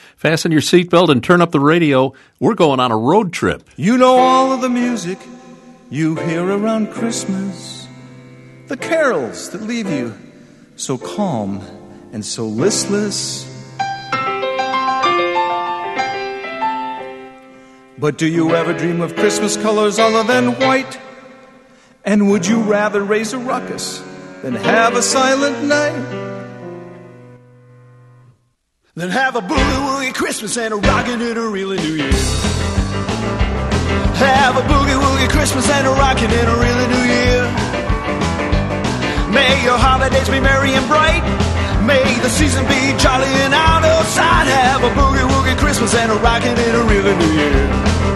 Fasten your seatbelt and turn up the radio. We're going on a road trip. You know all of the music you hear around Christmas, the carols that leave you so calm and so listless. But do you ever dream of Christmas colors other than white? And would you rather raise a ruckus than have a silent night? Then have a boogie-woogie Christmas and a rockin' and a really New Year. Have a boogie-woogie Christmas and a rockin' and a really New Year. May your holidays be merry and bright. May the season be jolly and out of sight. Have a boogie-woogie Christmas and a rockin' and a really New Year.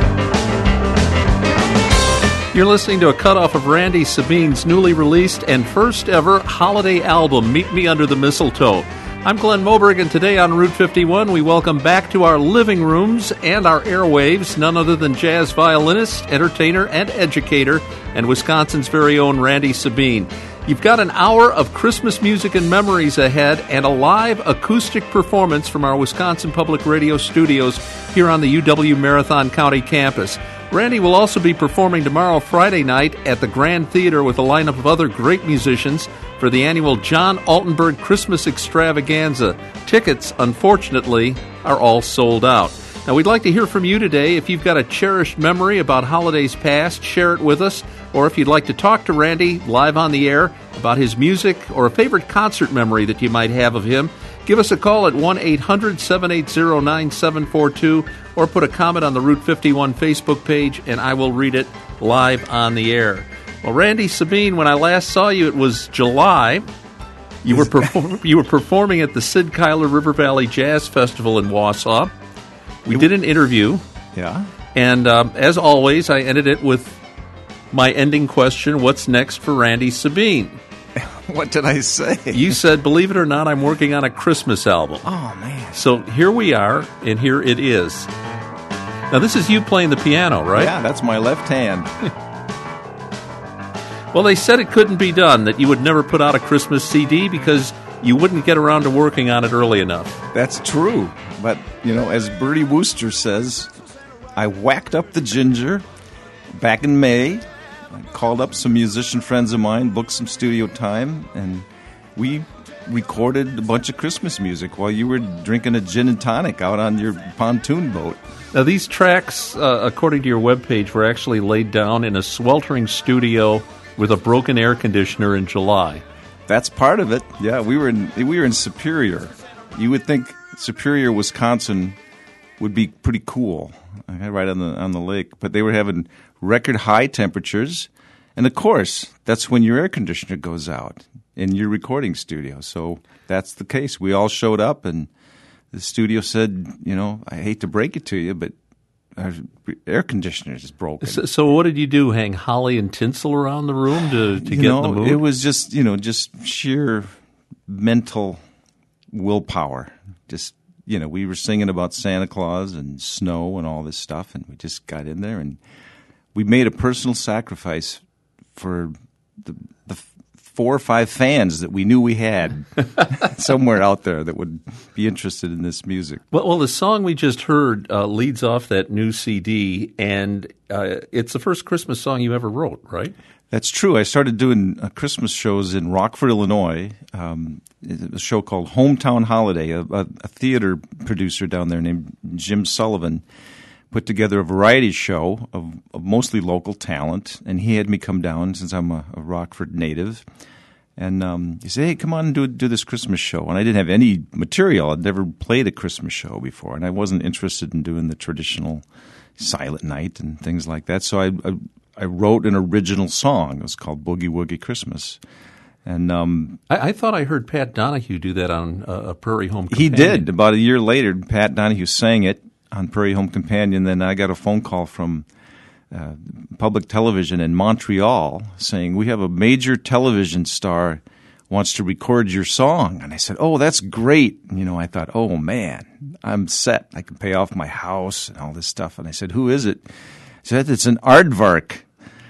You're listening to a cutoff of Randy Sabine's newly released and first ever holiday album, Meet Me Under the Mistletoe. I'm Glenn Moberg, and today on Route 51, we welcome back to our living rooms and our airwaves none other than jazz violinist, entertainer, and educator, and Wisconsin's very own Randy Sabine. You've got an hour of Christmas music and memories ahead and a live acoustic performance from our Wisconsin Public Radio studios here on the UW Marathon County campus. Randy will also be performing tomorrow, Friday night, at the Grand Theater with a lineup of other great musicians for the annual John Altenberg Christmas Extravaganza. Tickets, unfortunately, are all sold out. Now, we'd like to hear from you today. If you've got a cherished memory about holidays past, share it with us. Or if you'd like to talk to Randy live on the air about his music or a favorite concert memory that you might have of him, give us a call at 1-800-780-9742 or put a comment on the Route 51 Facebook page, and I will read it live on the air. Well, Randy Sabine, when I last saw you, it was July. You were performing at the Sid Kyler River Valley Jazz Festival in Wausau. We did an interview. Yeah. And as always, I ended it with my ending question, what's next for Randy Sabine? What did I say? You said, believe it or not, I'm working on a Christmas album. Oh, man. So here we are, and here it is. Now, this is you playing the piano, right? Yeah, that's my left hand. Well, they said it couldn't be done, that you would never put out a Christmas CD because you wouldn't get around to working on it early enough. That's true. But, you know, as Bertie Wooster says, I whacked up the ginger back in May. I called up some musician friends of mine, booked some studio time, and we recorded a bunch of Christmas music while you were drinking a gin and tonic out on your pontoon boat. Now, these tracks, according to your webpage, were actually laid down in a sweltering studio with a broken air conditioner in July. That's part of it. Yeah, we were in Superior. You would think Superior, Wisconsin would be pretty cool, right on the lake, but they were having record high temperatures, and of course, that's when your air conditioner goes out in your recording studio. So that's the case. We all showed up, and the studio said, you know, I hate to break it to you, but our air conditioner is broken. So what did you do? Hang holly and tinsel around the room to get in the mood? It was just sheer mental willpower. Just, we were singing about Santa Claus and snow and all this stuff, and we just got in there, and we made a personal sacrifice for the 4 or 5 fans that we knew we had somewhere out there that would be interested in this music. Well, the song we just heard leads off that new CD, and it's the first Christmas song you ever wrote, right? That's true. I started doing Christmas shows in Rockford, Illinois, a show called Hometown Holiday. A theater producer down there named Jim Sullivan put together a variety show of mostly local talent, and he had me come down since I'm a Rockford native. And he said, hey, come on and do this Christmas show. And I didn't have any material. I'd never played a Christmas show before, and I wasn't interested in doing the traditional Silent Night and things like that. So I wrote an original song. It was called Boogie Woogie Christmas. And I thought I heard Pat Donahue do that on a Prairie Home He Companion. did. About a year later, Pat Donahue sang it on Prairie Home Companion. Then I got a phone call from public television in Montreal saying, we have a major television star wants to record your song. And I said, oh, that's great. I thought, oh, man, I'm set. I can pay off my house and all this stuff. And I said, who is it? He said, it's an aardvark.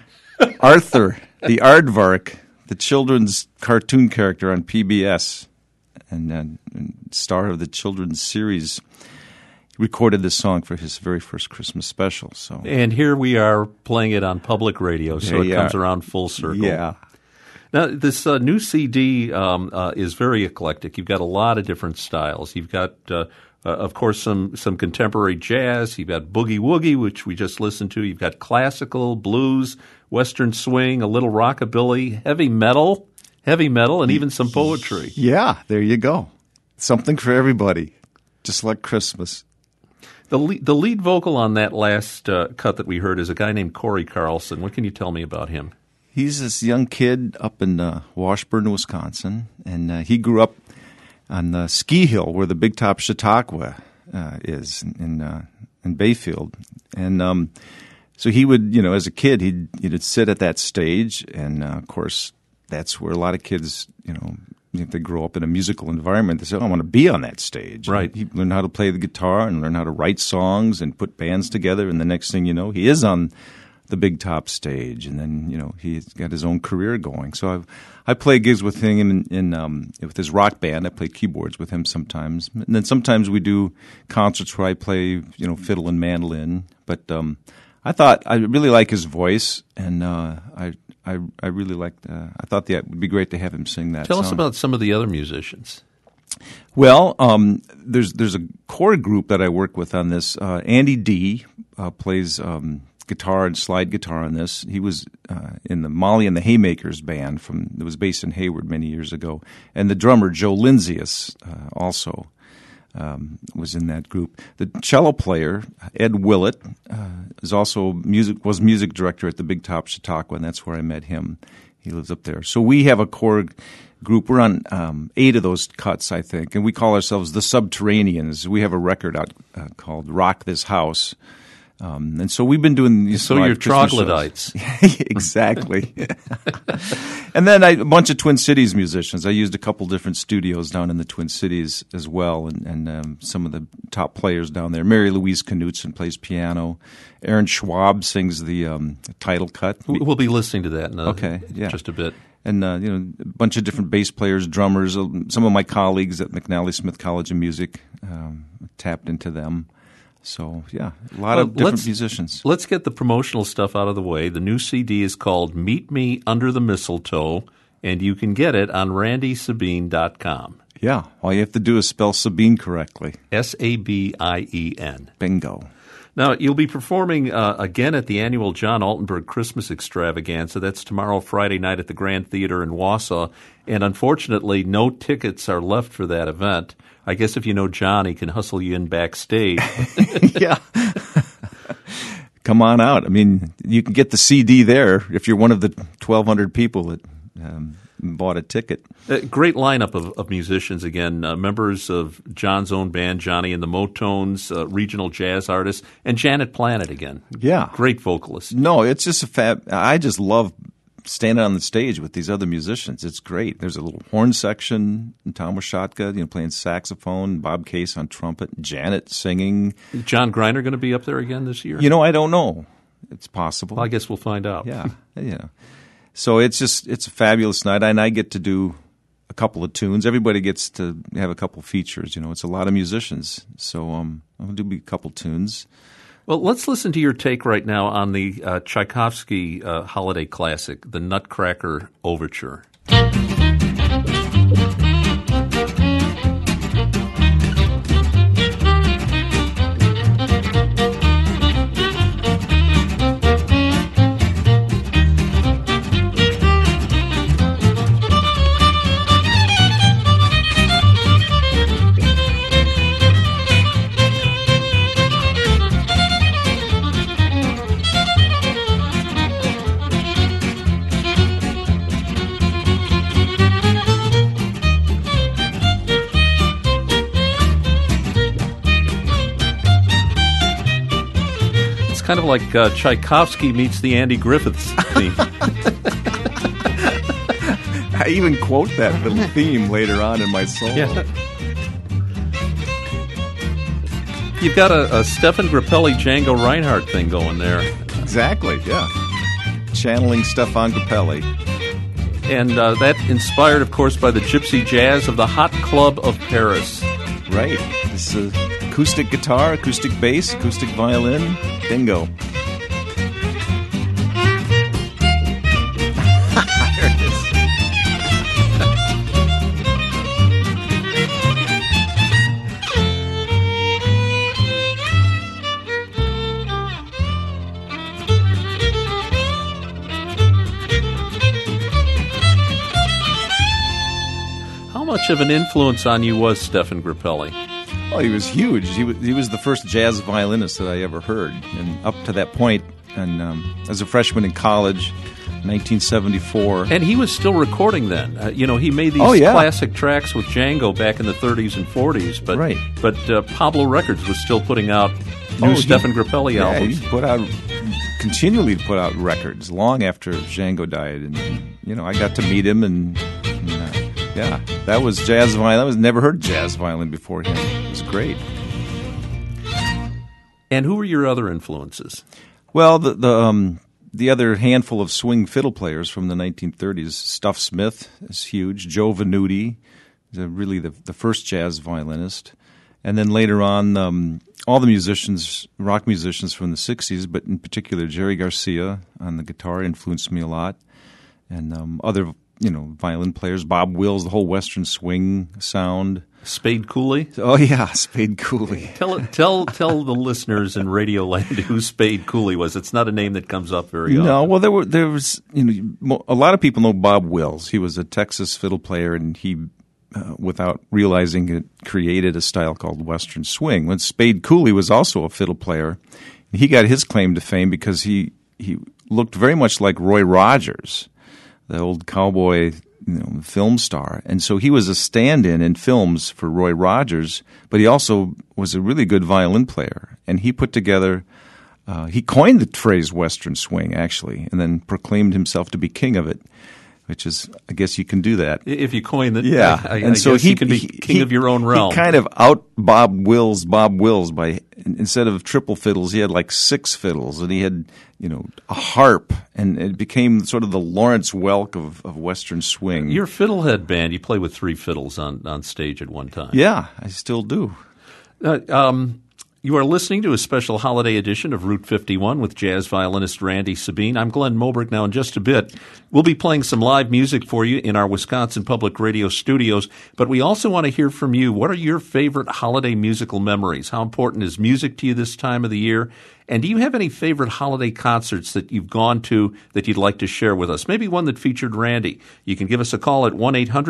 Arthur, the aardvark, the children's cartoon character on PBS and star of the children's series. recorded this song for his very first Christmas special. So, and here we are playing it on public radio, so it comes around full circle. Yeah. Now, this new CD is very eclectic. You've got a lot of different styles. You've got, of course, some contemporary jazz. You've got boogie woogie, which we just listened to. You've got classical, blues, western swing, a little rockabilly, heavy metal, and even some poetry. Yeah, there you go. Something for everybody, just like Christmas. The lead vocal on that last cut that we heard is a guy named Corey Carlson. What can you tell me about him? He's this young kid up in Washburn, Wisconsin, and he grew up on the ski hill where the Big Top Chautauqua is in Bayfield. And so he would, as a kid, he'd sit at that stage, and of course, that's where a lot of kids, if they grow up in a musical environment, they say, I want to be on that stage. Right. He learned how to play the guitar and learn how to write songs and put bands together, and the next thing you know, he is on the Big Top stage, and then he's got his own career going. So I play gigs with him with his rock band. I play keyboards with him sometimes, and then sometimes we do concerts where I play fiddle and mandolin. But I thought I really like his voice, and I really liked. I thought that would be great to have him sing that. Tell us about some of the other musicians. Well, there's a core group that I work with on this. Andy D plays guitar and slide guitar on this. He was in the Molly and the Haymakers band that was based in Hayward many years ago. And the drummer, Joe Lindsay, also was in that group. The cello player, Ed Willett, was music director at the Big Top Chautauqua, and that's where I met him. He lives up there. So we have a core group. We're on 8 of those cuts, I think, and we call ourselves the Subterraneans. We have a record out called Rock This House. And so we've been doing these. So you're troglodytes. Exactly. And then a bunch of Twin Cities musicians. I used a couple different studios down in the Twin Cities as well, and some of the top players down there. Mary Louise Knutson plays piano. Aaron Schwab sings the title cut. We'll be listening to that in just a bit. And a bunch of different bass players, drummers. Some of my colleagues at McNally Smith College of Music tapped into them. So, yeah, a lot of different musicians. Let's get the promotional stuff out of the way. The new CD is called Meet Me Under the Mistletoe, and you can get it on randysabine.com. Yeah, all you have to do is spell Sabine correctly. Sabien. Bingo. Now, you'll be performing again at the annual John Altenberg Christmas Extravaganza. That's tomorrow, Friday night at the Grand Theater in Wausau. And unfortunately, no tickets are left for that event. I guess if you know John, he can hustle you in backstage. Yeah. Come on out. I mean, you can get the CD there if you're one of the 1,200 people that bought a ticket. Great lineup of musicians, again, members of John's own band, Johnny and the Motones, regional jazz artists, and Janet Planet again. Yeah. Great vocalist. No, it's just I just love standing on the stage with these other musicians. It's great. There's a little horn section, Tom Washatka, playing saxophone, Bob Case on trumpet, Janet singing. Is John Greiner going to be up there again this year? I don't know. It's possible. Well, I guess we'll find out. Yeah. So it's a fabulous night, and I get to do a couple of tunes. Everybody gets to have a couple features. It's a lot of musicians. So I'll do a couple tunes. Well, let's listen to your take right now on the Tchaikovsky holiday classic, the Nutcracker Overture. Kind of like Tchaikovsky meets the Andy Griffiths theme. I even quote that little theme later on in my solo. Yeah. You've got a Stefan Grappelli, Django Reinhardt thing going there. Exactly, yeah. Channeling Stefan Grappelli. And that inspired, of course, by the gypsy jazz of the Hot Club of Paris. Right. This is acoustic guitar, acoustic bass, acoustic violin. Bingo. There it is. How much of an influence on you was Stefan Grappelli? Well, he was huge. He was the first jazz violinist that I ever heard. And up to that point, and as a freshman in college, 1974. And he was still recording then. He made these classic tracks with Django back in the 30s and 40s. But right. But Pablo Records was still putting out new Stefan Grappelli albums. He continually put out records long after Django died. And I got to meet him and that was jazz violin. I was never heard jazz violin before him. It was great. And who were your other influences? Well, the other handful of swing fiddle players from the 1930s, Stuff Smith is huge. Joe Venuti is really the first jazz violinist. And then later on, all the musicians, rock musicians from the 60s, but in particular Jerry Garcia on the guitar influenced me a lot. And other violin players, Bob Wills, the whole Western swing sound. Spade Cooley? Oh, yeah, Spade Cooley. Tell the listeners in Radio Land who Spade Cooley was. It's not a name that comes up very often. No, well, there was a lot of people know Bob Wills. He was a Texas fiddle player, and he, without realizing it, created a style called Western swing. When Spade Cooley was also a fiddle player, he got his claim to fame because he looked very much like Roy Rogers, the old cowboy film star. And so he was a stand-in in films for Roy Rogers, but he also was a really good violin player. And he put together, he coined the phrase Western swing, actually, and then proclaimed himself to be king of it, which is, I guess you can do that. If you coin it, yeah. I so guess you can be king of your own realm. He kind of out Bob Wills by, instead of triple fiddles, he had like 6 fiddles, and he had, a harp, and it became sort of the Lawrence Welk of Western swing. Your Fiddlehead band, you play with 3 fiddles on stage at one time. Yeah, I still do. You are listening to a special holiday edition of Route 51 with jazz violinist Randy Sabine. I'm Glenn Moberg. Now, in just a bit, we'll be playing some live music for you in our Wisconsin Public Radio studios, but we also want to hear from you. What are your favorite holiday musical memories? How important is music to you this time of the year? And do you have any favorite holiday concerts that you've gone to that you'd like to share with us? Maybe one that featured Randy. You can give us a call at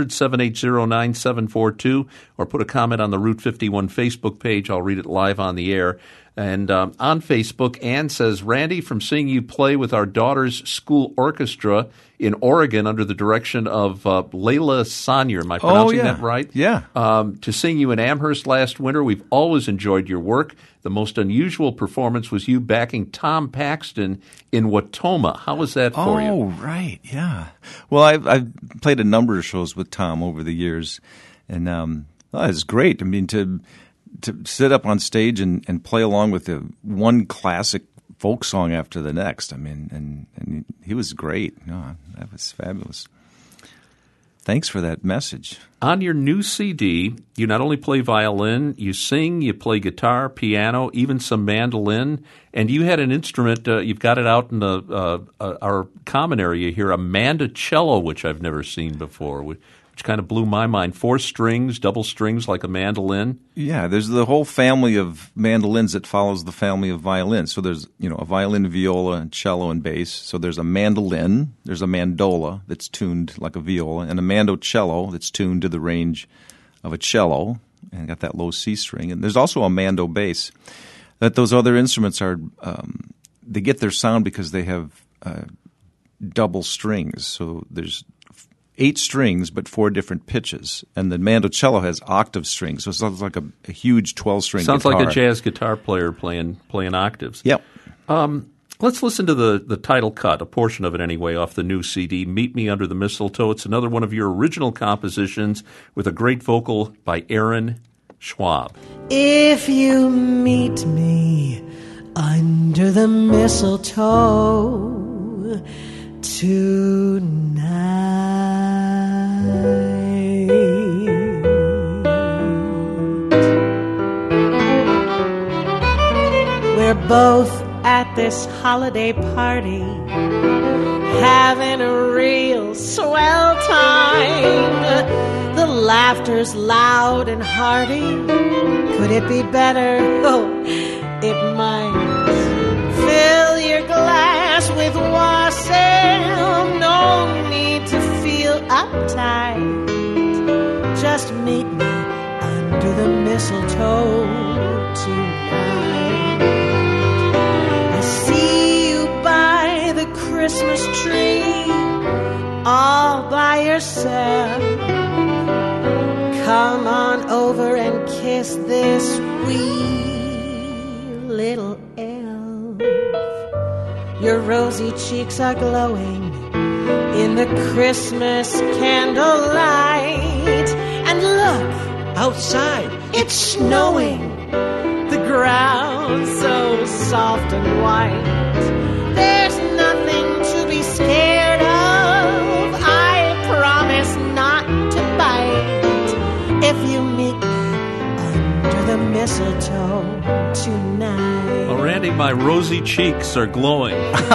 1-800-780-9742 or put a comment on the Route 51 Facebook page. I'll read it live on the air. And on Facebook, Ann says, Randy, from seeing you play with our daughter's school orchestra in Oregon under the direction of Layla Sonier, am I pronouncing that right? Yeah. To seeing you in Amherst last winter, we've always enjoyed your work. The most unusual performance was you backing Tom Paxton in Watoma. How was that for you? Oh, right, yeah. Well, I've played a number of shows with Tom over the years, and it's great. I mean, to sit up on stage and play along with one classic folk song after the next. I mean, and he was great. No, that was fabulous. Thanks for that message. On your new CD, you not only play violin, you sing, you play guitar, piano, even some mandolin, and you had an instrument, you've got it out in our common area here, a mandocello, which I've never seen before, which kind of blew my mind. 4 strings, double strings like a mandolin. Yeah, there's the whole family of mandolins that follows the family of violins. So there's, a violin, viola, cello, and bass. So there's a mandolin, there's a mandola that's tuned like a viola, and a mandocello that's tuned to the range of a cello and got that low C string. And there's also a mando bass. That those other instruments are, they get their sound because they have double strings. So there's 8 strings, but 4 different pitches. And the mandocello has octave strings, so it sounds like a huge 12-string guitar. Sounds like a jazz guitar player playing octaves. Yep. Let's listen to the title cut, a portion of it anyway, off the new CD, Meet Me Under the Mistletoe. It's another one of your original compositions with a great vocal by Aaron Schwab. If you meet me under the mistletoe tonight, We're both at this holiday party, having a real swell time. The laughter's loud and hearty. Could it be better? Oh, it might. Fill your glass with wassail. No need to feel uptight. Just meet me under the mistletoe tonight. I see you by the Christmas tree, all by yourself. Come on over and kiss this wee little elf. Your rosy cheeks are glowing in the Christmas candlelight. And look, outside, it's snowing. The ground's so soft and white. There's nothing to be scared of. I promise not to bite. If you meet me under the mistletoe tonight. Oh, Randy, my rosy cheeks are glowing.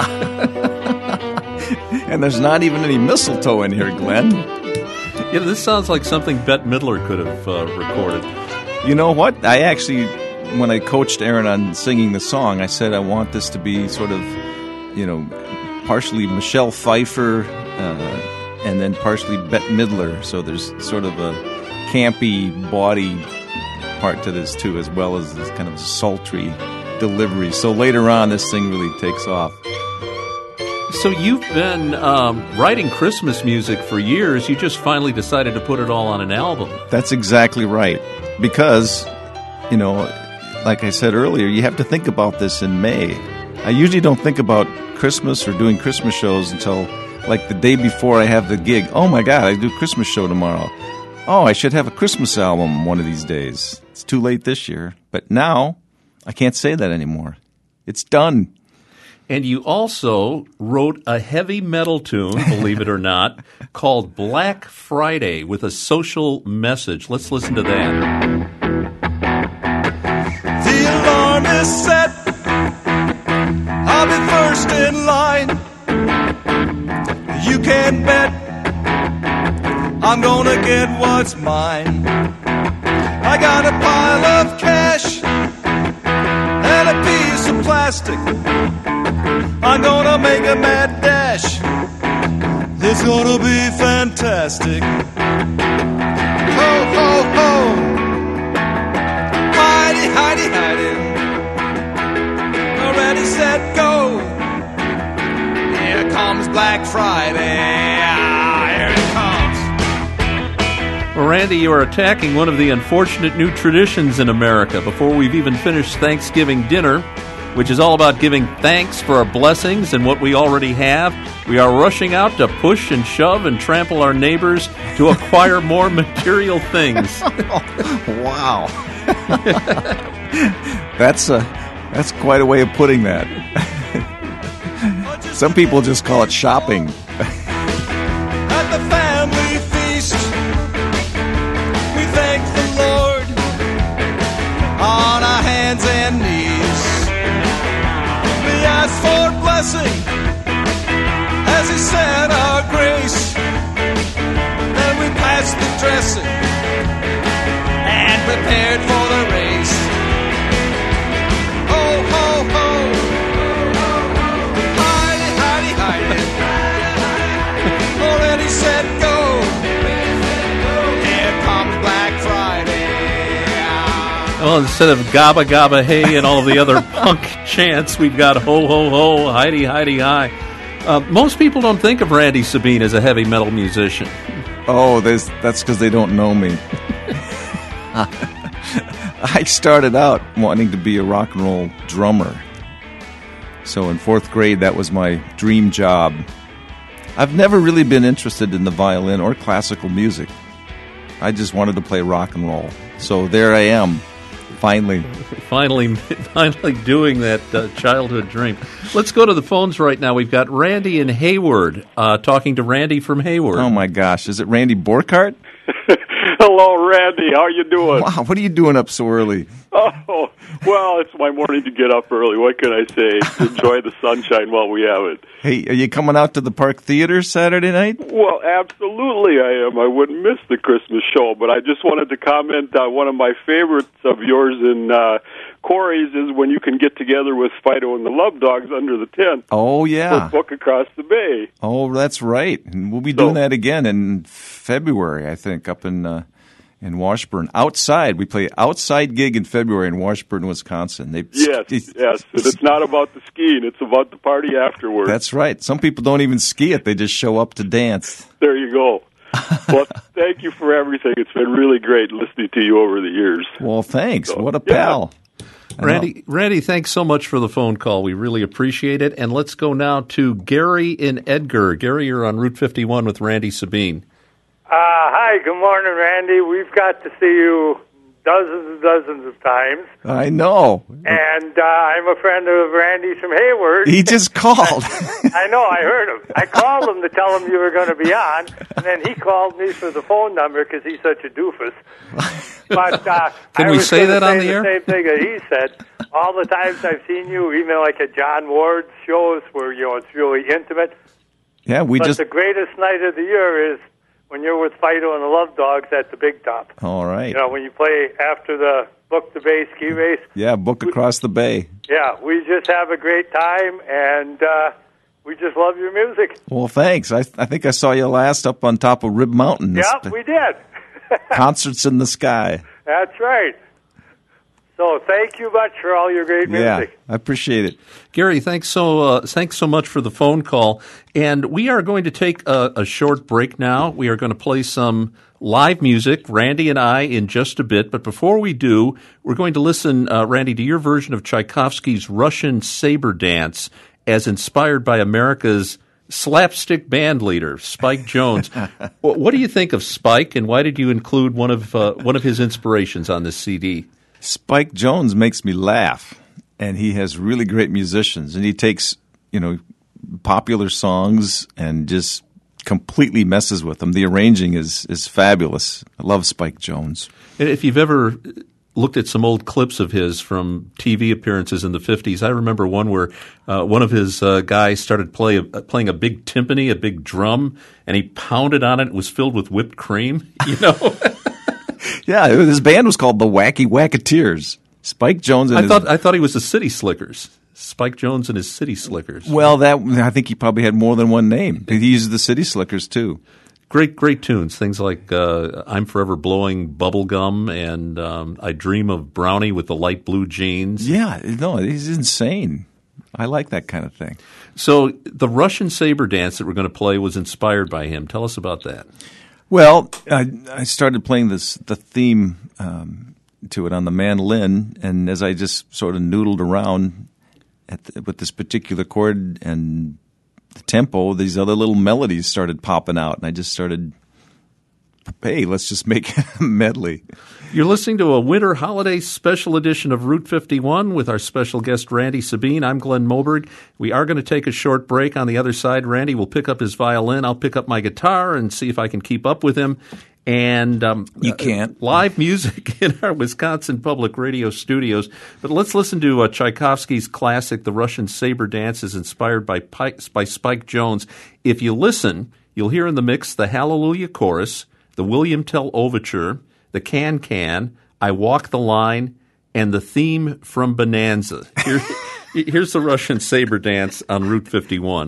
And there's not even any mistletoe in here, Glenn. Yeah, this sounds like something Bette Midler could have recorded. You know what? I actually, when I coached Aaron on singing the song, I said I want this to be sort of, partially Michelle Pfeiffer and then partially Bette Midler. So there's sort of a campy body part to this, too, as well as this kind of sultry delivery. So later on, this thing really takes off. So you've been writing Christmas music for years. You just finally decided to put it all on an album. That's exactly right. Because, like I said earlier, you have to think about this in May. I usually don't think about Christmas or doing Christmas shows until like the day before I have the gig. Oh my God, I do a Christmas show tomorrow. Oh, I should have a Christmas album one of these days. It's too late this year. But now, I can't say that anymore. It's done. And you also wrote a heavy metal tune, believe it or not, called Black Friday with a social message. Let's listen to that. The alarm is set. I'll be first in line. You can bet I'm gonna get what's mine. I got a pile of cash and a piece of plastic. I'm gonna make a mad dash. It's gonna be fantastic. Ho, ho, ho. Heidi, Heidi, Heidi. Ready, set, go. Here comes Black Friday. Here it comes. Well, Randy, you are attacking one of the unfortunate new traditions in America before we've even finished Thanksgiving dinner, which is all about giving thanks for our blessings and what we already have. We are rushing out to push and shove and trample our neighbors to acquire more material things. Wow. That's quite a way of putting that. Some people just call it shopping. At the family feast, we thank the Lord on our hands and knees. We ask for blessing as He said our grace. Then we pass the dressing and prepared for the race. Ho, ho, ho. Heidi, Heidi, Heidi. Already set, go. Here comes Black Friday. Well, instead of Gabba Gabba Hey and all of the other punk chants, we've got Ho Ho Ho, Heidi Heidi Hi. Most people don't think of Randy Sabine as a heavy metal musician. Oh, that's because they don't know me. I started out wanting to be a rock and roll drummer. So in 4th grade, that was my dream job. I've never really been interested in the violin or classical music. I just wanted to play rock and roll. So there I am, finally doing that childhood dream. Let's go to the phones right now. We've got Randy in Hayward talking to Randy from Hayward. Oh, my gosh. Is it Randy Borkart? Hello, Randy. How you doing? Wow, what are you doing up so early? Oh, well, it's my morning to get up early. What can I say? Enjoy the sunshine while we have it. Hey, are you coming out to the Park Theater Saturday night? Well, absolutely I am. I wouldn't miss the Christmas show, but I just wanted to comment on one of my favorites of yours and Corey's is when you can get together with Fido and the Love Dogs under the tent. Oh, yeah. For Book Across the Bay. Oh, that's right. And we'll be doing that again in February, I think, up in Washburn. Outside. We play outside gig in February in Washburn, Wisconsin. Yes. And it's not about the skiing. It's about the party afterwards. That's right. Some people don't even ski it. They just show up to dance. There you go. Well, thank you for everything. It's been really great listening to you over the years. Well, thanks. What a pal. Randy, thanks so much for the phone call. We really appreciate it. And let's go now to Gary in Edgar. Gary, you're on Route 51 with Randy Sabine. Hi, good morning, Randy. We've got to see you dozens and dozens of times. I know. And I'm a friend of Randy's from Hayward. He just called. I know, I heard him. I called him to tell him you were going to be on, and then he called me for the phone number because he's such a doofus. But Can we say that on the air? Same thing that he said. All the times I've seen you, even like at John Ward's shows where it's really intimate. Yeah, But the greatest night of the year is when you're with Fido and the Love Dogs at the Big Top. All right. When you play after the Book the Bay ski race. Yeah, Book Across the Bay. Yeah, we just have a great time, and we just love your music. Well, thanks. I think I saw you last up on top of Rib Mountain. Yep, we did. Concerts in the sky. That's right. So thank you much for all your great music. Yeah, I appreciate it. Gary, thanks so much for the phone call. And we are going to take a short break now. We are going to play some live music, Randy and I, in just a bit. But before we do, we're going to listen, Randy, to your version of Tchaikovsky's Russian Saber Dance as inspired by America's slapstick band leader, Spike Jones. What do you think of Spike, and why did you include one of his inspirations on this CD? Spike Jones makes me laugh, and he has really great musicians, and he takes, popular songs and just completely messes with them. The arranging is fabulous. I love Spike Jones. And if you've ever looked at some old clips of his from TV appearances in the 50s, I remember one where one of his guys started playing a big timpani, a big drum, and he pounded on it. It was filled with whipped cream, Yeah, his band was called the Wacky Wacketeers. Spike Jones and I thought he was the City Slickers. Spike Jones and his City Slickers. Well, I think he probably had more than one name. He used the City Slickers too. Great tunes. Things like I'm Forever Blowing Bubble Gum and I Dream of Brownie with the Light Blue Jeans. Yeah, no, he's insane. I like that kind of thing. So the Russian Saber Dance that we're going to play was inspired by him. Tell us about that. Well, I started playing the theme to it on the mandolin, and as I just sort of noodled around with this particular chord and the tempo, these other little melodies started popping out, and I just started, hey, let's just make a medley. You're listening to a winter holiday special edition of Route 51 with our special guest, Randy Sabine. I'm Glenn Moberg. We are going to take a short break. On the other side, Randy will pick up his violin. I'll pick up my guitar and see if I can keep up with him. And you can't. Live music in our Wisconsin Public Radio studios. But let's listen to Tchaikovsky's classic, The Russian Saber Dance, is inspired by Spike Jones. If you listen, you'll hear in the mix the Hallelujah Chorus, the William Tell Overture, the Can-Can, I Walk the Line, and the theme from Bonanza. Here's the Russian Saber Dance on Route 51.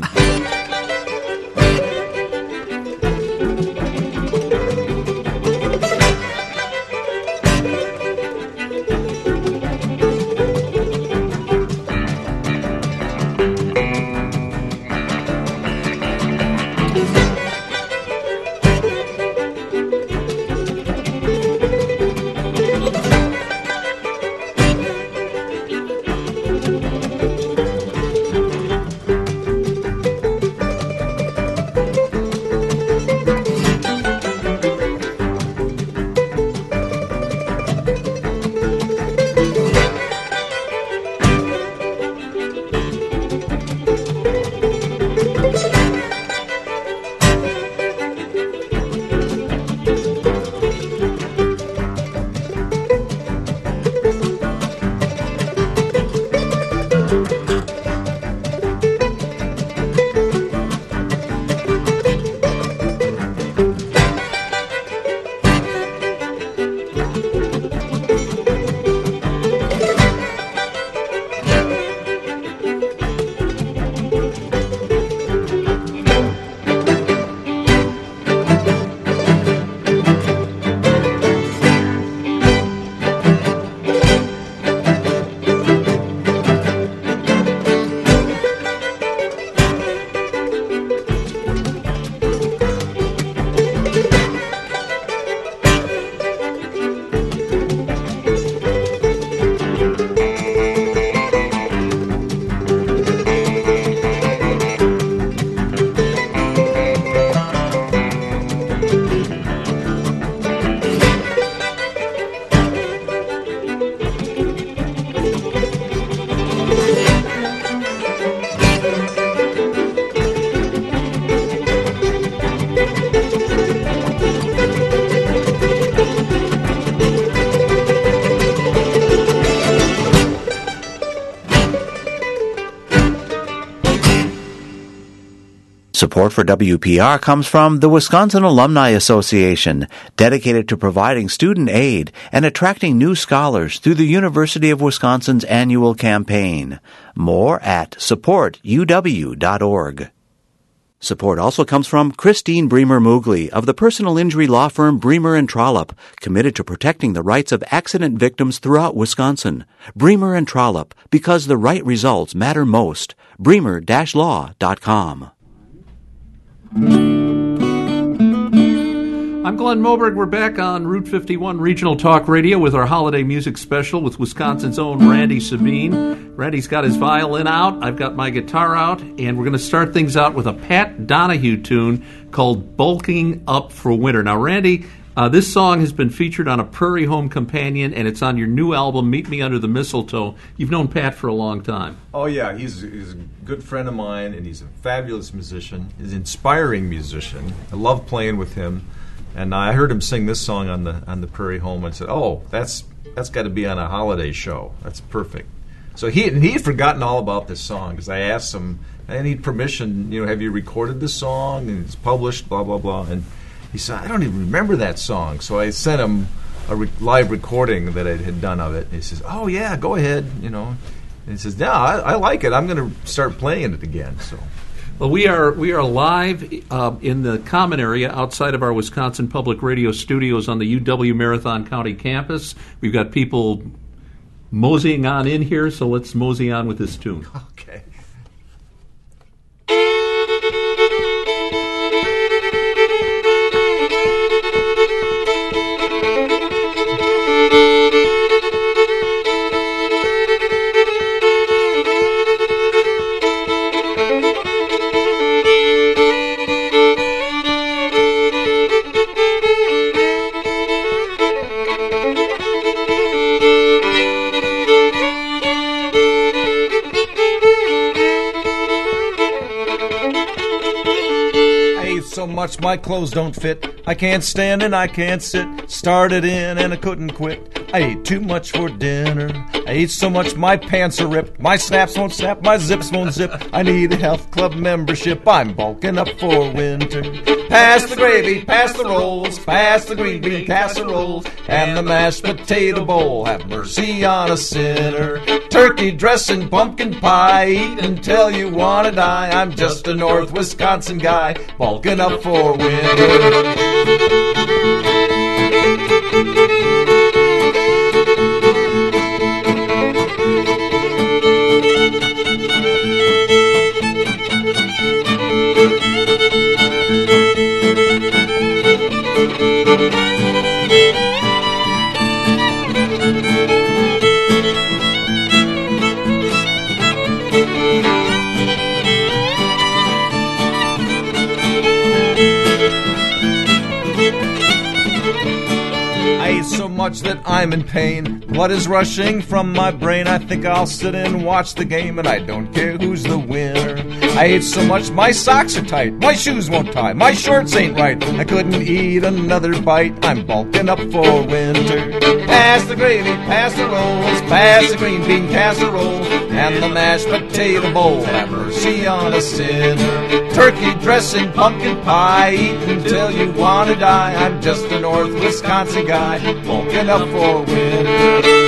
Support for WPR comes from the Wisconsin Alumni Association, dedicated to providing student aid and attracting new scholars through the University of Wisconsin's annual campaign. More at supportuw.org. Support also comes from Christine Bremer-Moogly of the personal injury law firm Bremer & Trollope, committed to protecting the rights of accident victims throughout Wisconsin. Bremer & Trollope, because the right results matter most. bremer-law.com. I'm Glenn Moberg. We're back on Route 51 Regional Talk Radio with our holiday music special with Wisconsin's own Randy Sabine. Randy's got his violin out. I've got my guitar out. And we're going to start things out with a Pat Donahue tune called Bulking Up for Winter. Now, Randy, this song has been featured on a Prairie Home Companion, and it's on your new album, Meet Me Under the Mistletoe. You've known Pat for a long time. Oh, yeah. He's a good friend of mine, and he's a fabulous musician. He's an inspiring musician. I love playing with him. And I heard him sing this song on the Prairie Home and said, "Oh, that's got to be on a holiday show. That's perfect." So he had forgotten all about this song because I asked him, "I need permission. Have you recorded this song and it's published? Blah blah blah." And he said, "I don't even remember that song." So I sent him a live recording that I had done of it. And he says, "Oh yeah, go ahead." And he says, "Yeah, I like it. I'm going to start playing it again." So. Well, we are live in the common area outside of our Wisconsin Public Radio studios on the UW Marathon County campus. We've got people moseying on in here, so let's mosey on with this tune. Okay. Much my clothes don't fit. I can't stand and I can't sit. Started in and I couldn't quit. I ate too much for dinner. I ate so much my pants are ripped. My snaps won't snap, my zips won't zip. I need a health club membership. I'm bulking up for winter. Pass the gravy, pass the rolls, pass the green bean casseroles, and the mashed potato bowl. Have mercy on a sinner. Turkey dressing, pumpkin pie, eat until you wanna die. I'm just a North Wisconsin guy, bulking up for winter. Much that I'm in pain. Blood is rushing from my brain. I think I'll sit and watch the game, and I don't care who's the winner. I ate so much my socks are tight, my shoes won't tie, my shorts ain't right. I couldn't eat another bite. I'm bulking up for winter. Pass the gravy, pass the rolls, pass the green bean casserole, and the mashed potato bowl. Have mercy on a sinner. Turkey dressing, pumpkin pie, eat until you wanna die. I'm just a North Wisconsin guy, bulking up for winter.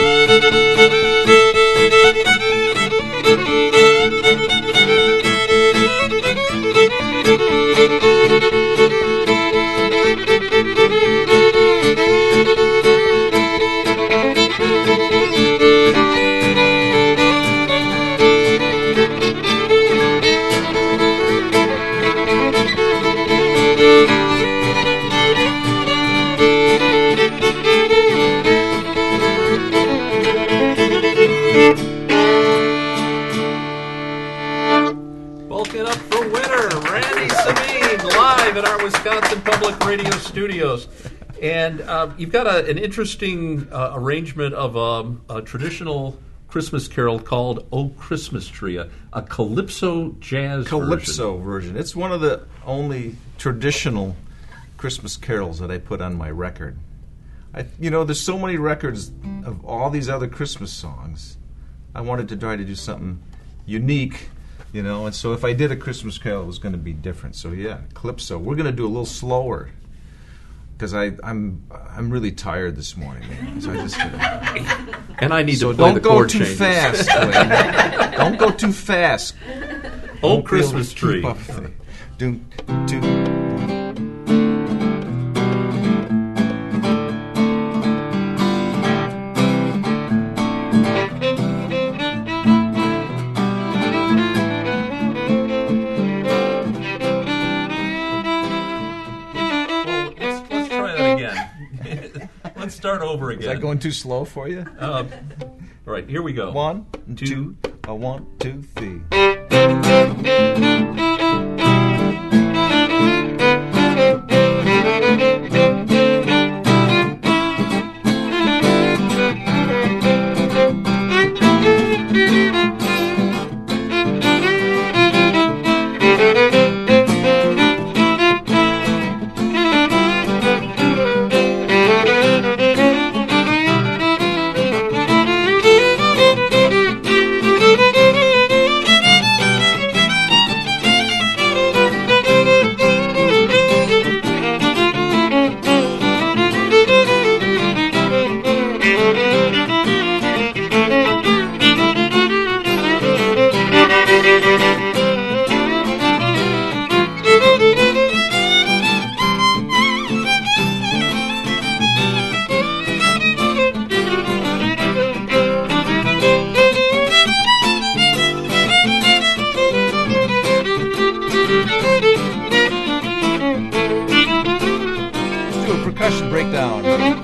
Wisconsin Public Radio studios. And you've got an interesting arrangement of a traditional Christmas carol called "Oh Christmas Tree," a calypso jazz version. It's one of the only traditional Christmas carols that I put on my record. There's so many records of all these other Christmas songs. I wanted to try to do something unique You know, and so if I did a Christmas Carol, it was going to be different. So yeah, Calypso. We're going to do a little slower because I'm really tired this morning, man. So I just and I need to play the chord changes. Don't go too fast. Don't go too fast. Old Christmas tree. Do. Start over again. Is that going too slow for you? All right, here we go. 1, 2, 1, 2, 3. Percussion breakdown.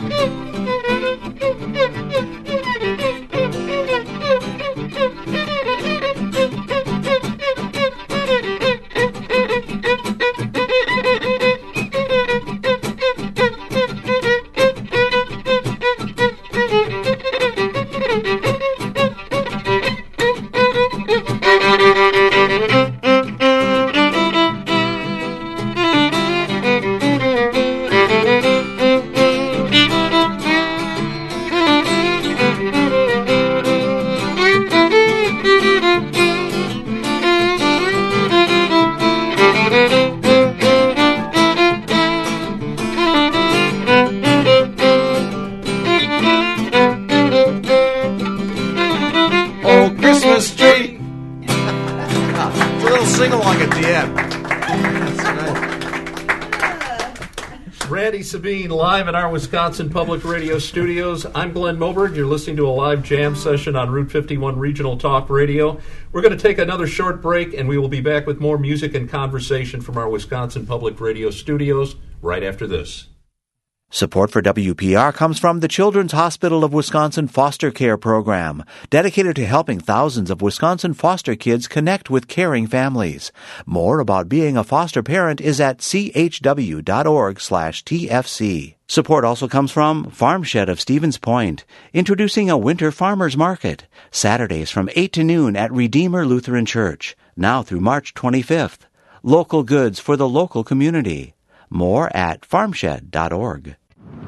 Randy Sabine live in our Wisconsin Public Radio studios. I'm Glenn Moberg. You're listening to a live jam session on Route 51 Regional Talk Radio. We're going to take another short break, and we will be back with more music and conversation from our Wisconsin Public Radio studios right after this. Support for WPR comes from the Children's Hospital of Wisconsin Foster Care Program, dedicated to helping thousands of Wisconsin foster kids connect with caring families. More about being a foster parent is at chw.org/TFC. Support also comes from Farm Shed of Stevens Point, introducing a winter farmers market, Saturdays from 8 to noon at Redeemer Lutheran Church, now through March 25th. Local goods for the local community. More at farmshed.org.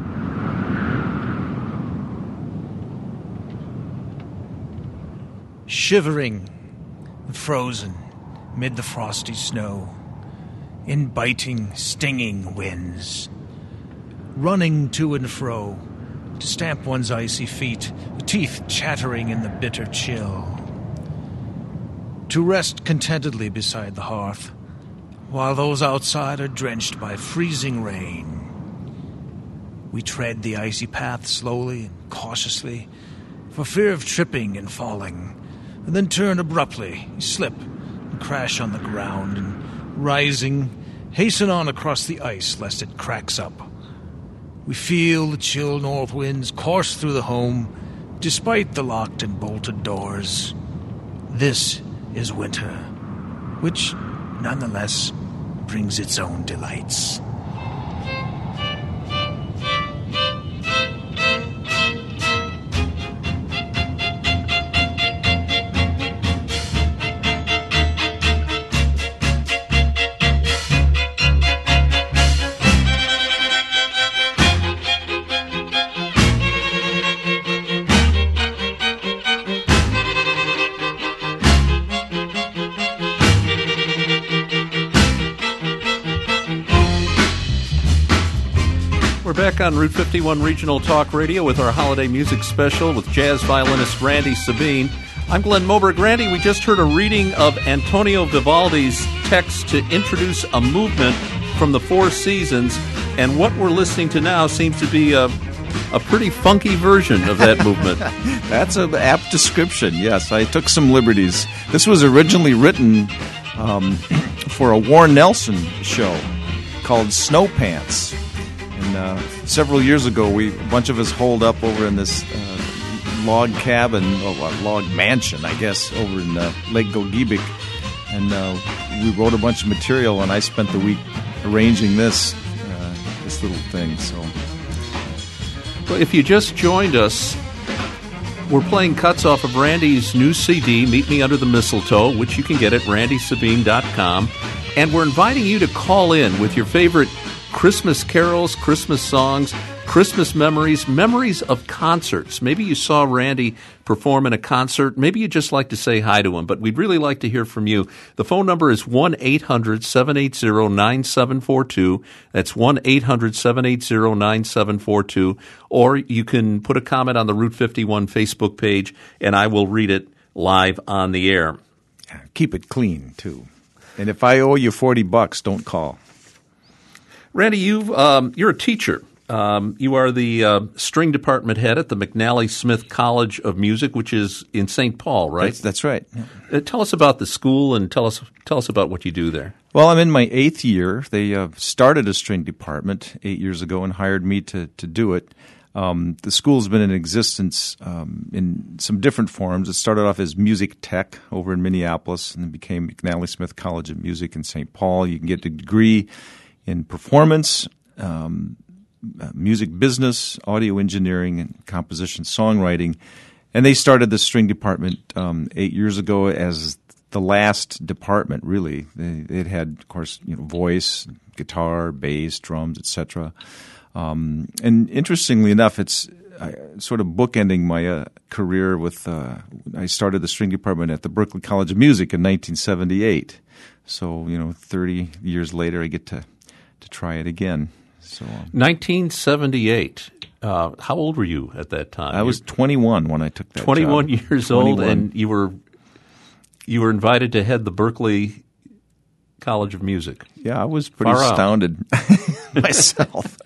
Shivering and frozen mid the frosty snow, in biting, stinging winds, running to and fro to stamp one's icy feet, the teeth chattering in the bitter chill, to rest contentedly beside the hearth, while those outside are drenched by freezing rain. We tread the icy path slowly and cautiously, for fear of tripping and falling, and then turn abruptly, slip, and crash on the ground, and rising, hasten on across the ice lest it cracks up. We feel the chill north winds course through the home, despite the locked and bolted doors. This is winter, which, nonetheless, brings its own delights. back on Route 51 Regional Talk Radio with our holiday music special with jazz violinist Randy Sabine. I'm Glenn Moberg. Randy, we just heard a reading of Antonio Vivaldi's text to introduce a movement from the Four Seasons, and what we're listening to now seems to be a pretty funky version of that movement. That's an apt description, yes. I took some liberties. This was originally written for a Warren Nelson show called Snow Pants. And several years ago, a bunch of us holed up over in this log cabin, log mansion, I guess, over in Lake Gogebic. And we wrote a bunch of material, and I spent the week arranging this little thing. So, well, if you just joined us, we're playing cuts off of Randy's new CD, Meet Me Under the Mistletoe, which you can get at randysabine.com. And we're inviting you to call in with your favorite Christmas carols, Christmas songs, Christmas memories of concerts. Maybe you saw Randy perform in a concert. Maybe you'd just like to say hi to him, but we'd really like to hear from you. The phone number is 1-800-780-9742. That's 1-800-780-9742. Or you can put a comment on the Route 51 Facebook page, and I will read it live on the air. Keep it clean, too. And if I owe you $40, don't call. Randy, you're a teacher. You are the string department head at the McNally Smith College of Music, which is in St. Paul, right? That's right. Yeah. Tell us about the school and tell us about what you do there. Well, I'm in my 8th year. They started a string department 8 years ago and hired me to do it. The school's been in existence in some different forms. It started off as Music Tech over in Minneapolis and then became McNally Smith College of Music in St. Paul. You can get a degree in performance, music business, audio engineering, and composition songwriting. And they started the string department 8 years ago as the last department, really. It had, of course, voice, guitar, bass, drums, etc. And interestingly enough, it's sort of bookending my career with I started the string department at the Berklee College of Music in 1978. So, 30 years later, I get to try it again. So 1978. How old were you at that time? I was 21 when I took that 21 job. years 21. old, and you were invited to head the Berklee College of Music. Yeah, I was pretty Far astounded myself.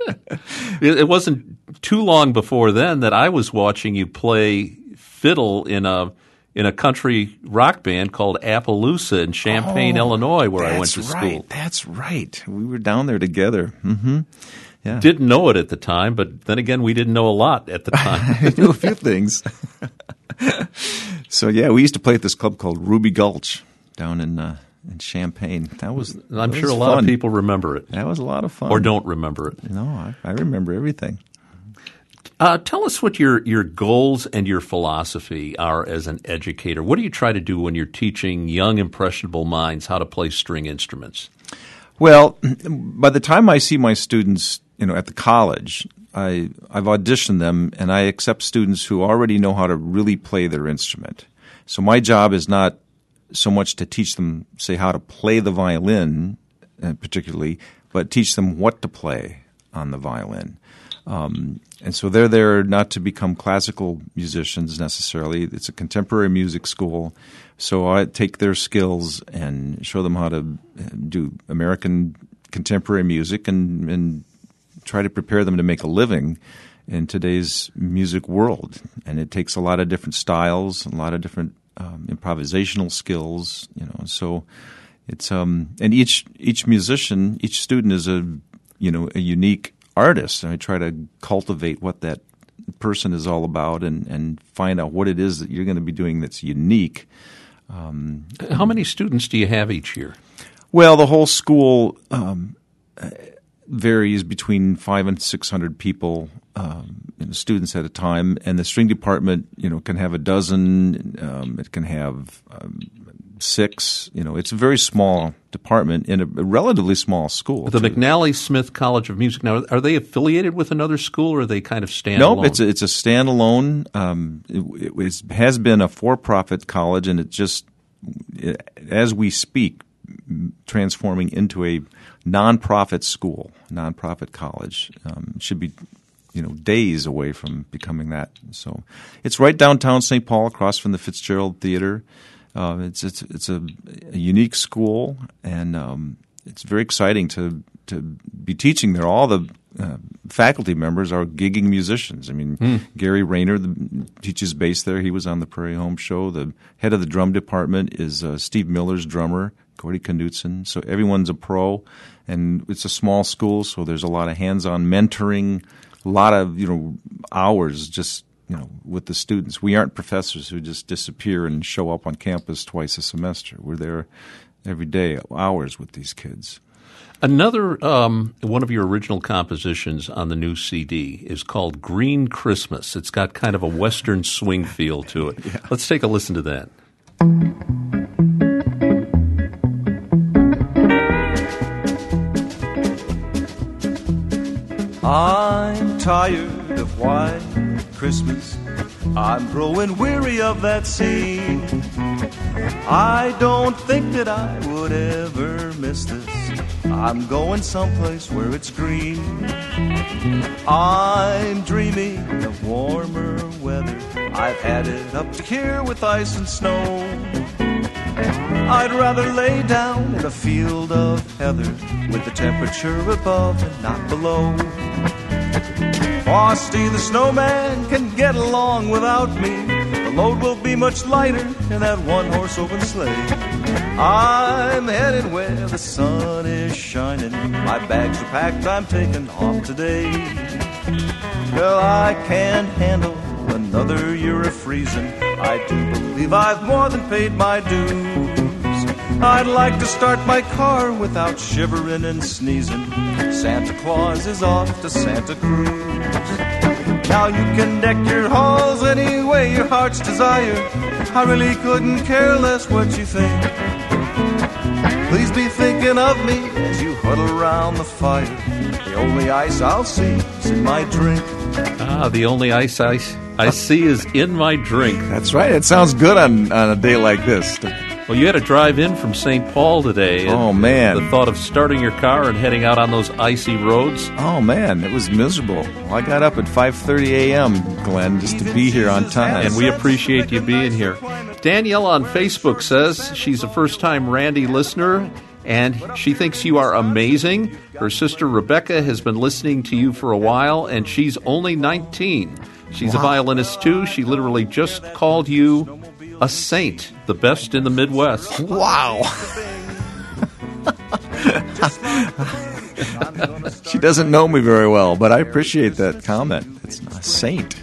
It wasn't too long before then that I was watching you play fiddle in a country rock band called Appaloosa in Champaign, Illinois, where I went to school. That's right. We were down there together. Mm-hmm. Yeah. Didn't know it at the time, but then again, we didn't know a lot at the time. I knew a few things. So, yeah, we used to play at this club called Ruby Gulch down in Champaign. I'm sure a lot of people remember it. That was a lot of fun. Or don't remember it. No, I remember everything. Tell us what your goals and your philosophy are as an educator. What do you try to do when you're teaching young, impressionable minds how to play string instruments? Well, by the time I see my students, at the college, I've auditioned them, and I accept students who already know how to really play their instrument. So my job is not so much to teach them, say, how to play the violin, particularly, but teach them what to play on the violin. And so they're there not to become classical musicians necessarily. It's a contemporary music school. So I take their skills and show them how to do American contemporary music and try to prepare them to make a living in today's music world. And it takes a lot of different styles, a lot of different improvisational skills, So it's and each musician, each student is a unique artist, and I try to cultivate what that person is all about and find out what it is that you're going to be doing that's unique. How many students do you have each year? Well, the whole school varies between 500 and 600 people, students at a time, and the string department, can have a dozen. It can have 6. It's a very small department in a relatively small school. The McNally Smith College of Music. Now, are they affiliated with another school, or are they kind of standalone? No, it's a standalone. It has been a for-profit college, and as we speak, transforming into a nonprofit school, nonprofit college. It should be, days away from becoming that. So it's right downtown St. Paul, across from the Fitzgerald Theater. It's a unique school, and it's very exciting to be teaching there. All the faculty members are gigging musicians. I mean, Gary Rayner teaches bass there. He was on the Prairie Home Show. The head of the drum department is Steve Miller's drummer, Gordy Knudsen. So everyone's a pro, and it's a small school, so there's a lot of hands-on mentoring, a lot of hours just with the students. We aren't professors who just disappear and show up on campus twice a semester. We're there every day, hours with these kids. Another one of your original compositions on the new CD is called Green Christmas. It's got kind of a Western swing feel to it. Yeah. Let's take a listen to that. I'm tired of white Christmas. I'm growing weary of that scene. I don't think that I would ever miss this. I'm going someplace where it's green. I'm dreaming of warmer weather. I've had it up to here with ice and snow. I'd rather lay down in a field of heather with the temperature above and not below. Frosty the snowman can get along without me. The load will be much lighter in that one-horse open sleigh. I'm headed where the sun is shining. My bags are packed, I'm taking off today. Well, I can't handle another year of freezing. I do believe I've more than paid my dues. I'd like to start my car without shivering and sneezing. Santa Claus is off to Santa Cruz. Now you can deck your halls any way your heart's desire. I really couldn't care less what you think. Please be thinking of me as you huddle around the fire. The only ice I'll see is in my drink. The only ice I see is in my drink. That's right. It sounds good on a day like this. Well, you had to drive in from St. Paul today. Oh, man. The thought of starting your car and heading out on those icy roads. Oh, man, it was miserable. Well, I got up at 5:30 a.m., Glenn, just to be here on time. And we appreciate you being here. Danielle on Facebook says she's a first-time Randy listener, and she thinks you are amazing. Her sister Rebecca has been listening to you for a while, and she's only 19. She's a violinist, too. She literally just called you a saint, the best in the Midwest. Wow. She doesn't know me very well, but I appreciate that comment. It's not a saint.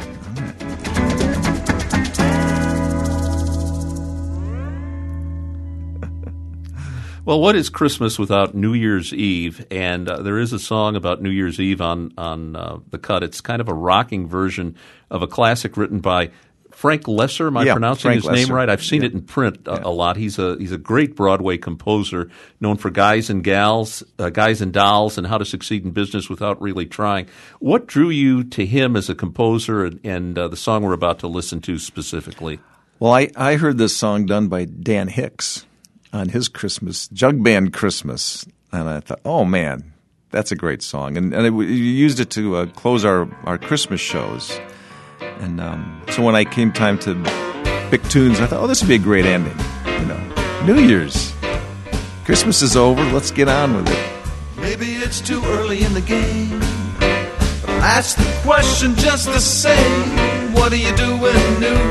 Well, what is Christmas without New Year's Eve? And there is a song about New Year's Eve on the cut. It's kind of a rocking version of a classic written by Frank Lesser. Am I pronouncing Frank his Lesser. name right? I've seen it in print a lot. He's a great Broadway composer, known for Guys and Dolls, and How to Succeed in Business Without Really Trying. What drew you to him as a composer and the song we're about to listen to specifically? Well, I heard this song done by Dan Hicks on his Christmas, Jug Band Christmas, and I thought, oh, man, that's a great song. And we used it to close our Christmas shows. And so when I came time to pick tunes, I thought, oh, this would be a great ending. New Year's. Christmas is over. Let's get on with it. Maybe it's too early in the game, but I'll ask the question just the same. What do you do when New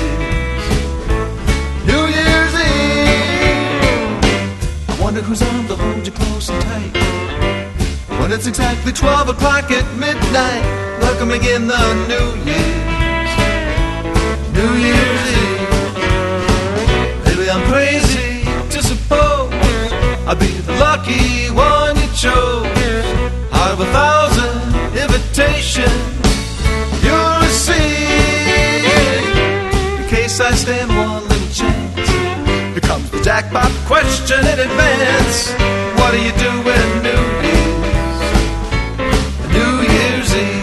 Year's Eve? I wonder who's on the hold you close and tight when it's exactly 12 o'clock at midnight, welcoming in the New Year's Eve. Maybe I'm crazy to suppose I'd be the lucky one you chose. Out of 1,000 invitations you'll receive, in case I stand one little chance, here comes the jackpot question in advance. What do you do when New Year's Eve?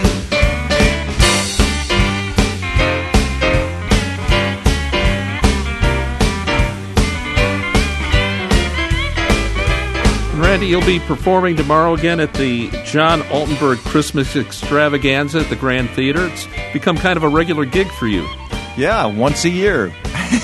Randy, you'll be performing tomorrow again at the John Altenberg Christmas Extravaganza at the Grand Theater. It's become kind of a regular gig for you. Yeah, once a year.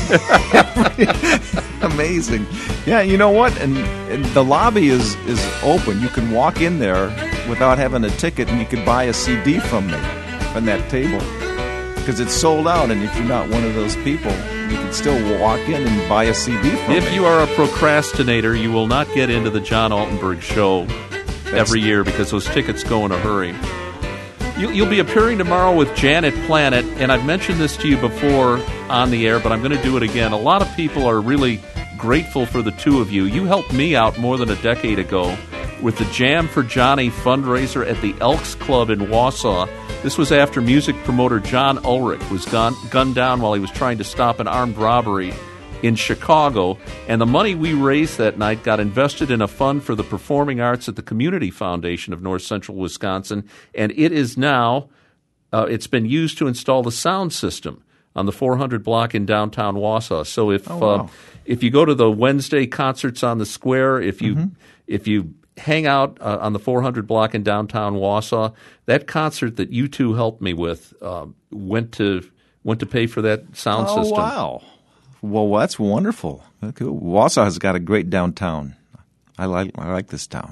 Amazing. Yeah, you know what? And the lobby is open. You can walk in there without having a ticket, and you can buy a CD from me on that table. Because it's sold out, and if you're not one of those people, you can still walk in and buy a CD from me. If you are a procrastinator, you will not get into the John Altenberg show every year because those tickets go in a hurry. You'll be appearing tomorrow with Janet Planet, and I've mentioned this to you before on the air, but I'm going to do it again. A lot of people are really grateful for the two of you. You helped me out more than a decade ago with the Jam for Johnny fundraiser at the Elks Club in Wausau. This was after music promoter John Ulrich was gunned down while he was trying to stop an armed robbery in Chicago, and the money we raised that night got invested in a fund for the performing arts at the Community Foundation of North Central Wisconsin, and it is now, it's been used to install the sound system on the 400 block in downtown Wausau. So if you go to the Wednesday concerts on the square, if you hang out on the 400 block in downtown Wausau, that concert that you two helped me with went to pay for that sound system. Oh, wow. Well, that's wonderful. Wausau has got a great downtown. I like this town.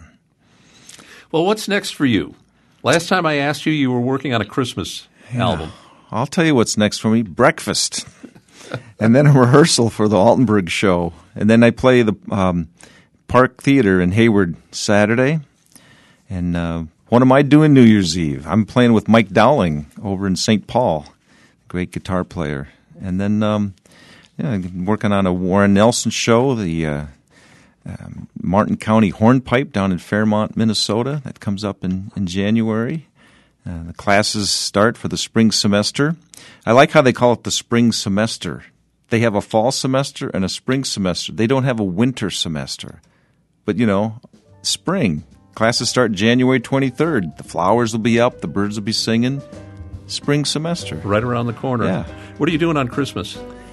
Well, what's next for you? Last time I asked you, you were working on a Christmas album. I'll tell you what's next for me. Breakfast. And then a rehearsal for the Altenberg show. And then I play the Park Theater in Hayward Saturday. And what am I doing New Year's Eve? I'm playing with Mike Dowling over in St. Paul, great guitar player. And then I'm working on a Warren Nelson show, the Martin County Hornpipe down in Fairmont, Minnesota. That comes up in January. The classes start for the spring semester. I like how they call it the spring semester. They have a fall semester and a spring semester. They don't have a winter semester. But, spring. Classes start January 23rd. The flowers will be up. The birds will be singing. Spring semester. Right around the corner. Yeah. What are you doing on Christmas?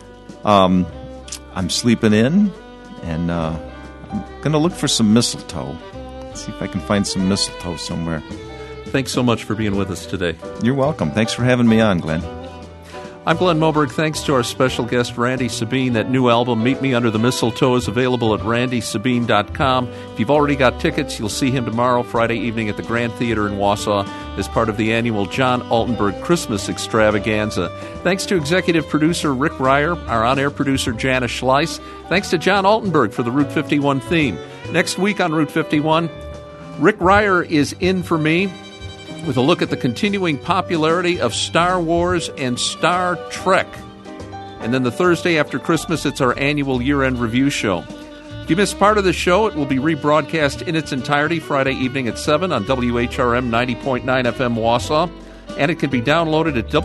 I'm sleeping in, and I'm going to look for some mistletoe. See if I can find some mistletoe somewhere. Thanks so much for being with us today. You're welcome. Thanks for having me on, Glenn. I'm Glenn Moberg. Thanks to our special guest, Randy Sabine. That new album, Meet Me Under the Mistletoe, is available at randysabine.com. If you've already got tickets, you'll see him tomorrow, Friday evening at the Grand Theater in Wausau as part of the annual John Altenberg Christmas Extravaganza. Thanks to executive producer Rick Ryer, our on-air producer Janice Schleiss. Thanks to John Altenberg for the Route 51 theme. Next week on Route 51, Rick Ryer is in for me with a look at the continuing popularity of Star Wars and Star Trek. And then the Thursday after Christmas, it's our annual year-end review show. If you missed part of the show, it will be rebroadcast in its entirety Friday evening at 7 on WHRM 90.9 FM Wausau, and it can be downloaded at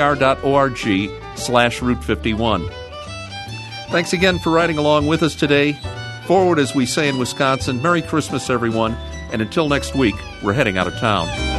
wpr.org/Route 51. Thanks again for riding along with us today. Forward, as we say in Wisconsin. Merry Christmas, everyone. And until next week, we're heading out of town.